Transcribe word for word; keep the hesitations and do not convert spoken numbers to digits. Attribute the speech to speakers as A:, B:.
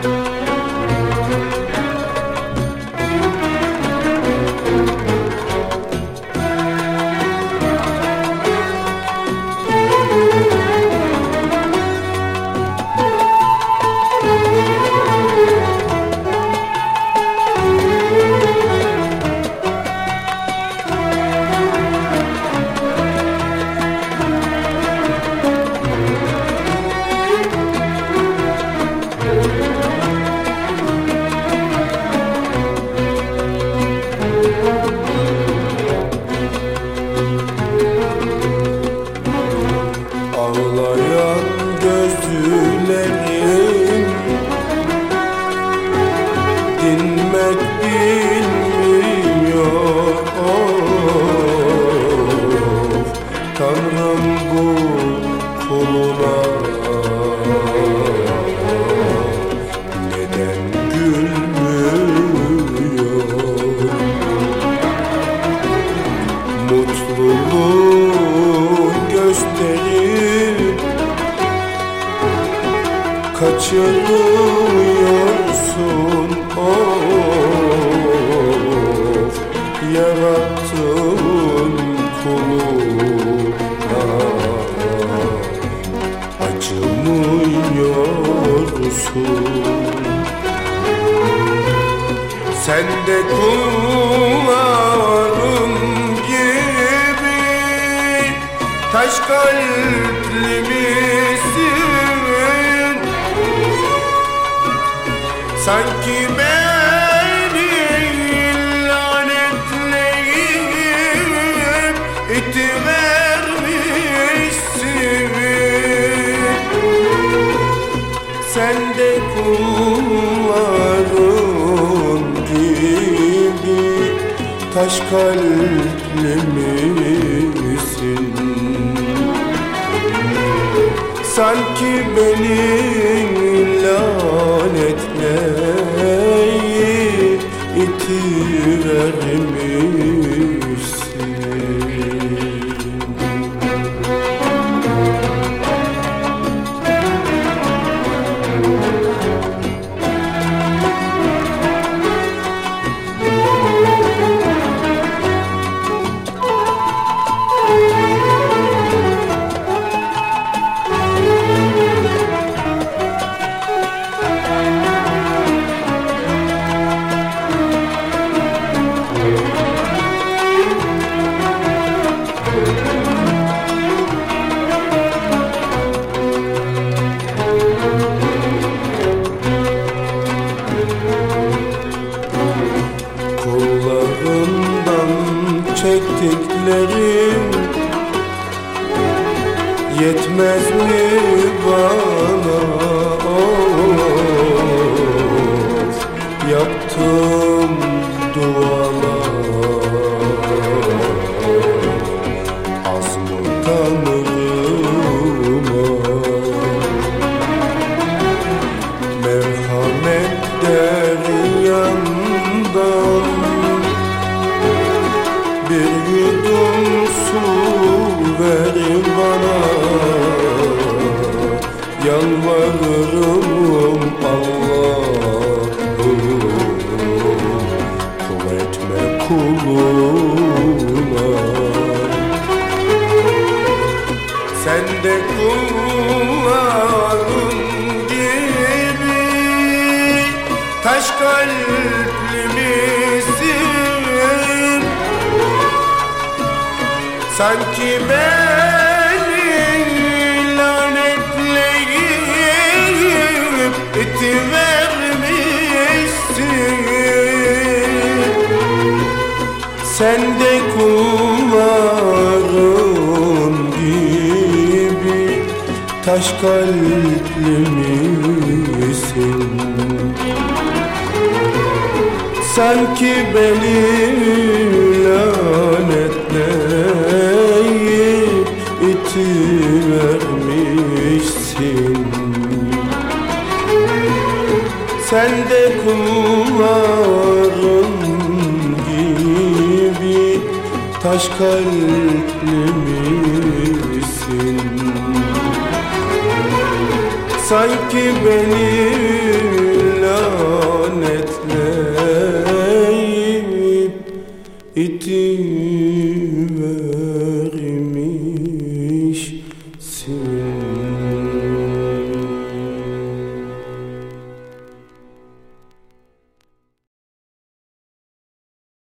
A: Ağlayan gözlerim dinmek bilmiyor. Of, Tanrım bu kuluna neden gülmüyor? Mutluluğu gösterip kaçırıyorsun. Of, yarattığın kuluna acımıyorsun. Sen de kullarım gibi taş kalpli misin? Sanki beni lanetleyip itivermişsin. Sen de kullarım gibi taş kalpli misin? Sanki beni lanetleyip itivermişsin. Kullarından çektiklerim yetmez mi bana? Of, yaptığım dualar az mı Tanrıma? Merhamet deryandan bir yudum su verin bana. Yalvarırım Allah'ım, kul etme kuluna. Sen de kullarım gibi taş kalpli misin? Sanki beni lanetleyip itivermişsin. Sen de kullarım gibi taş kalpli misin? Sanki beni lanetleyip itivermişsin. Sen de kullarım gibi taş kalpli misin? Sanki beni İti